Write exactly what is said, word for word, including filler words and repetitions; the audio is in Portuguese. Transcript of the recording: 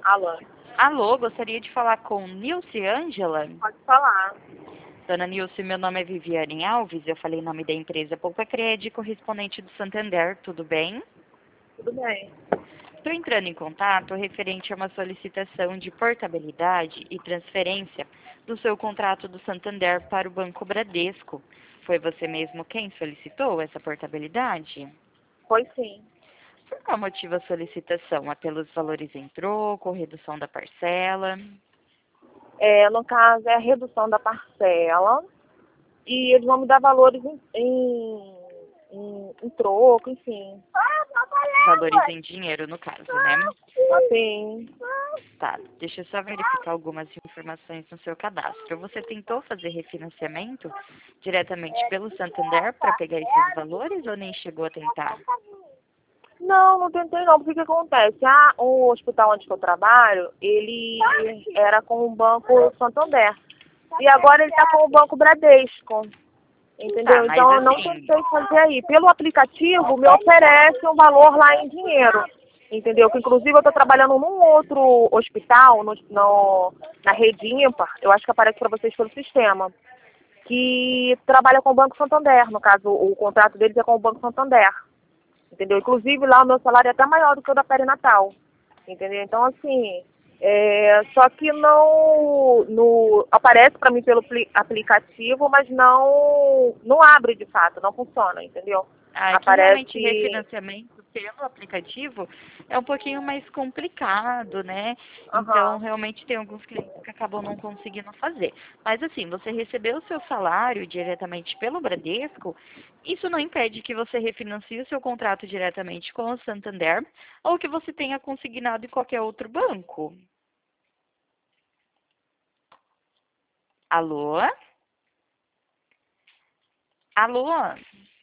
Alô, Alô, gostaria de falar com Nilce Ângela. pode falar. Dona Nilce, meu nome é Viviane Alves, eu falei em nome da empresa Poupa Cred, correspondente do Santander, tudo bem? Tudo bem. Estou entrando em contato referente a uma solicitação de portabilidade e transferência do seu contrato do Santander para o Banco Bradesco. Foi você mesmo quem solicitou essa portabilidade? Foi sim. Por qual motivo a solicitação? É pelos valores em troco, redução da parcela? É, no caso, é a redução da parcela e eles vão me dar valores em, em, em, em troco, enfim. Valores em dinheiro, no caso, né? Sim. Tá, deixa eu só verificar algumas informações no seu cadastro. Você tentou fazer refinanciamento diretamente pelo Santander para pegar esses valores ou nem chegou a tentar? Não, não tentei não, porque o que acontece? Ah, o hospital onde que eu trabalho, ele era com o Banco Santander. E agora ele está com o Banco Bradesco. Tá, Entendeu? mas Então eu não assim, tentei fazer aí. Pelo aplicativo me oferece um valor lá em dinheiro. Entendeu? Que inclusive eu estou trabalhando num outro hospital, no, no, na rede ímpar, eu acho que aparece para vocês pelo sistema, que trabalha com o Banco Santander. No caso, o contrato deles é com o Banco Santander. Entendeu? Inclusive lá o meu salário é até maior do que o da perinatal. Entendeu? Então assim, é, só que não no, aparece para mim pelo pli- aplicativo, mas não não abre de fato, não funciona, entendeu? ah, é que realmente Aparece, refinanciamento pelo aplicativo é um pouquinho mais complicado, né? Então, aham. realmente tem alguns clientes que acabam não conseguindo fazer. Mas assim, você recebeu o seu salário diretamente pelo Bradesco, isso não impede que você refinancie o seu contrato diretamente com o Santander ou que você tenha consignado em qualquer outro banco. Alô? Alô?